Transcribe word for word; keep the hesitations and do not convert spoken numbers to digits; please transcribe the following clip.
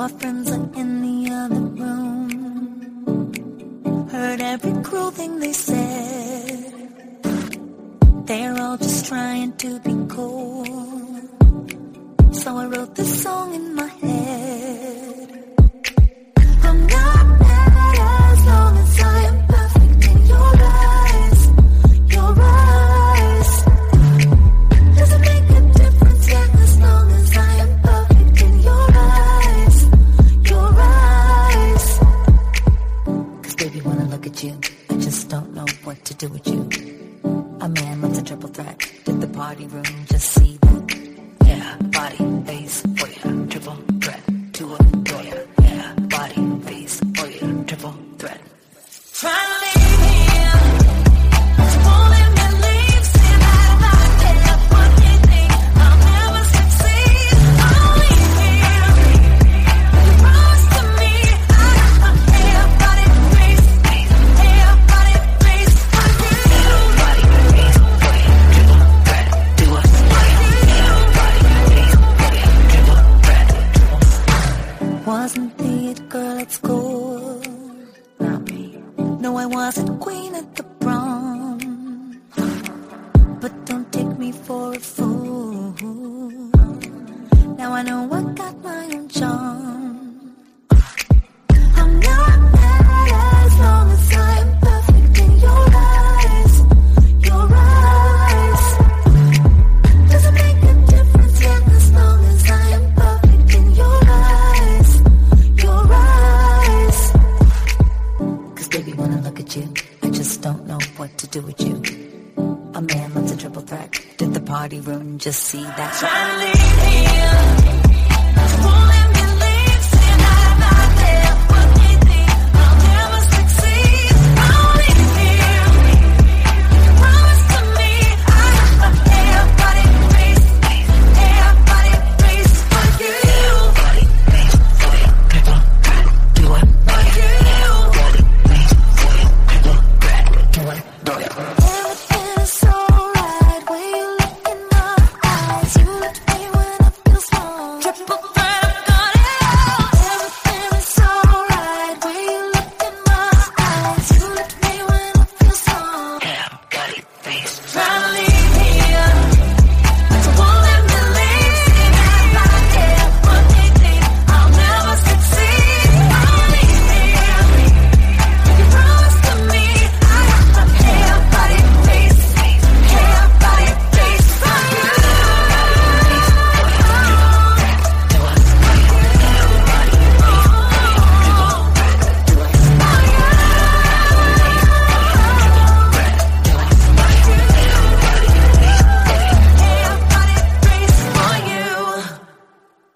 our friends are in the other room. Heard every cruel thing they said. They're all just trying to be cool. So I wrote this song in my head. I'm not mad as long as I am perfect in your eyes. Your eyes. Doesn't make a difference yet as long as I am perfect in your eyes. Your eyes. Cause baby, when I look at you, I just don't know what to do with you. A man loves a triple threat. Did the party room just see that? Yeah, body, face, for ya. Triple threat to adore ya. Yeah, body, face, for ya. Triple threat. Try to leave me in. But you won't let me leave. Saying that I'm not there. What do you think? I'll never succeed. I'll leave here. You promised to me. I got my hair, body, face. Hair, body, face. For you. Body, face, for ya. Triple threat to a wasn't the it girl at school. Not me. No, I wasn't queen at the prom. But don't take me for a fool. Now I know I got my own charm. I'm not mad as long as I am perfect in your eyes. Your eyes. Doesn't make a difference yet as long as I am perfect in your eyes. Your eyes. Cause baby, when I look at you, I just don't know what to do with you. A man loves a triple threat. Did the party room just see that? Try to leave here.